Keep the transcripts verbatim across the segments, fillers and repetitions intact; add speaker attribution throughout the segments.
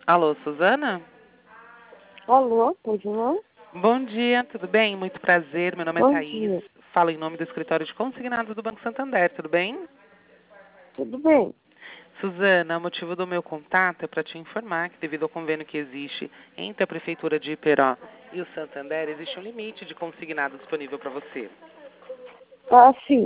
Speaker 1: Alô, Suzana?
Speaker 2: Alô, pode não?
Speaker 1: Bom dia, tudo bem? Muito prazer, meu nome é
Speaker 2: Bom
Speaker 1: Thaís.
Speaker 2: dia.
Speaker 1: Falo em nome do escritório de consignados do Banco Santander, tudo bem?
Speaker 2: Tudo bem?
Speaker 1: Suzana, o motivo do meu contato é para te informar que, devido ao convênio que existe entre a Prefeitura de Iperó e o Santander, existe um limite de consignado disponível para você.
Speaker 2: Ah, sim.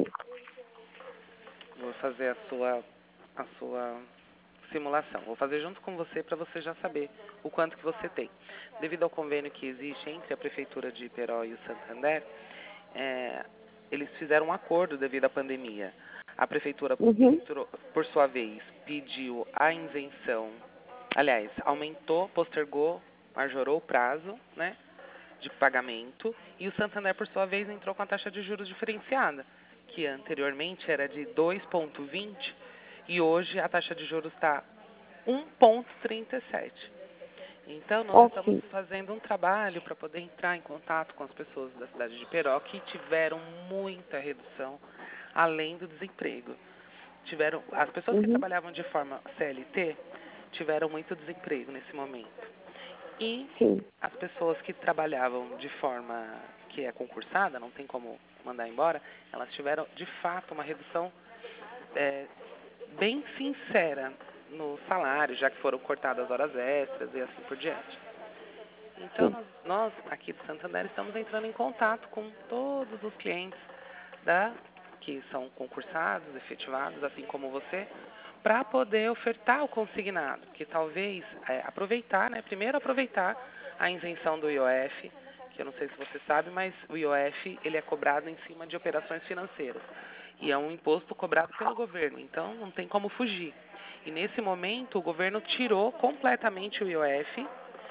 Speaker 1: Vou fazer a sua, a sua simulação. Vou fazer junto com você para você já saber o quanto que você tem. Devido ao convênio que existe entre a Prefeitura de Iperó e o Santander, é, eles fizeram um acordo devido à pandemia. A Prefeitura,
Speaker 2: Uhum.
Speaker 1: por sua vez, pediu a isenção, aliás, aumentou, postergou, majorou o prazo, né, de pagamento, e o Santander, por sua vez, entrou com a taxa de juros diferenciada, que anteriormente era de dois vírgula vinte e hoje a taxa de juros está um vírgula trinta e sete. Então, nós
Speaker 2: Ah,
Speaker 1: estamos
Speaker 2: sim.
Speaker 1: fazendo um trabalho para poder entrar em contato com as pessoas da cidade de Iperó que tiveram muita redução, além do desemprego. Tiveram, as pessoas que
Speaker 2: Uhum.
Speaker 1: trabalhavam de forma C L T tiveram muito desemprego nesse momento. E
Speaker 2: Sim.
Speaker 1: as pessoas que trabalhavam de forma que é concursada, não tem como mandar embora, elas tiveram, de fato, uma redução é, bem sincera no salário, já que foram cortadas horas extras e assim por diante. Então,
Speaker 2: Sim.
Speaker 1: nós, nós aqui do Santander estamos entrando em contato com todos os clientes da, que são concursados, efetivados, assim como você, para poder ofertar o consignado, que talvez é, aproveitar, né? Primeiro aproveitar a isenção do I O F, que eu não sei se você sabe, mas o I O F ele é cobrado em cima de operações financeiras e é um imposto cobrado pelo governo, então não tem como fugir. E nesse momento o governo tirou completamente o I O F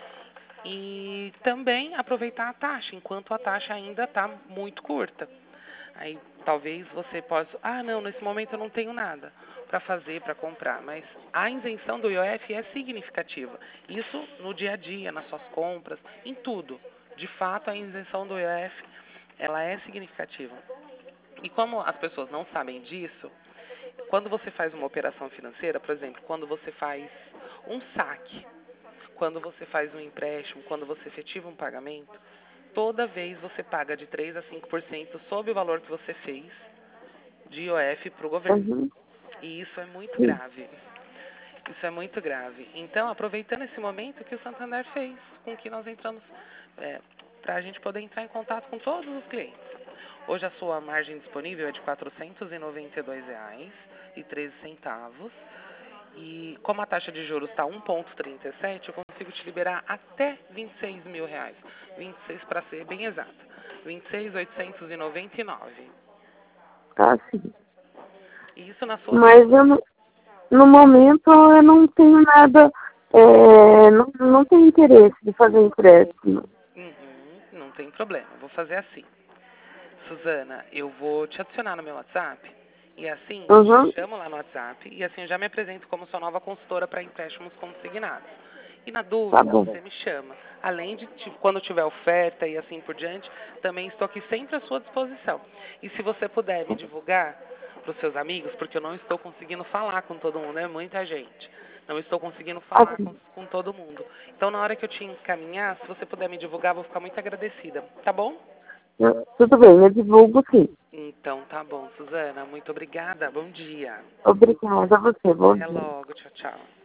Speaker 1: e também aproveitar a taxa, enquanto a taxa ainda está muito curta. Aí talvez você possa, ah, não, nesse momento eu não tenho nada para fazer, para comprar, mas a isenção do I O F é significativa. Isso no dia a dia, nas suas compras, em tudo. De fato, a isenção do I O F, ela é significativa. E como as pessoas não sabem disso, quando você faz uma operação financeira, por exemplo, quando você faz um saque, quando você faz um empréstimo, quando você efetiva um pagamento, toda vez você paga de três a cinco por cento sobre o valor que você fez de I O F para o governo.
Speaker 2: Uhum.
Speaker 1: E isso é muito
Speaker 2: Sim.
Speaker 1: grave. Isso é muito grave. Então, aproveitando esse momento que o Santander fez, com que nós entramos, é, para a gente poder entrar em contato com todos os clientes. Hoje a sua margem disponível é de quatrocentos e noventa e dois reais e treze centavos. E como a taxa de juros está um vírgula trinta e sete, eu consigo te liberar até vinte e seis mil reais. vinte e seis para ser bem exata. vinte e seis mil oitocentos e noventa e nove.
Speaker 2: Ah, sim.
Speaker 1: E isso na sua
Speaker 2: Mas eu
Speaker 1: situação.
Speaker 2: não, no momento eu não tenho nada, é, não, não tenho interesse de fazer empréstimo.
Speaker 1: Uhum, não tem problema. Vou fazer assim. Suzana, eu vou te adicionar no meu WhatsApp. E assim, eu te
Speaker 2: Uhum.
Speaker 1: chamo lá no WhatsApp. E assim, eu já me apresento como sua nova consultora para empréstimos consignados. E na
Speaker 2: Tá
Speaker 1: dúvida,
Speaker 2: bom.
Speaker 1: você me chama. Além de, tipo, quando tiver oferta e assim por diante, também estou aqui sempre à sua disposição. E se você puder me divulgar para os seus amigos, porque eu não estou conseguindo falar com todo mundo, é muita gente. Não estou conseguindo falar com,
Speaker 2: Assim.
Speaker 1: com todo mundo. Então, na hora que eu te encaminhar, se você puder me divulgar, eu vou ficar muito agradecida. Tá bom?
Speaker 2: Eu- tudo bem, eu divulgo sim.
Speaker 1: Então, tá bom, Suzana. Muito obrigada. Bom dia.
Speaker 2: Obrigada a você. Bom
Speaker 1: Até
Speaker 2: dia.
Speaker 1: logo. Tchau, tchau.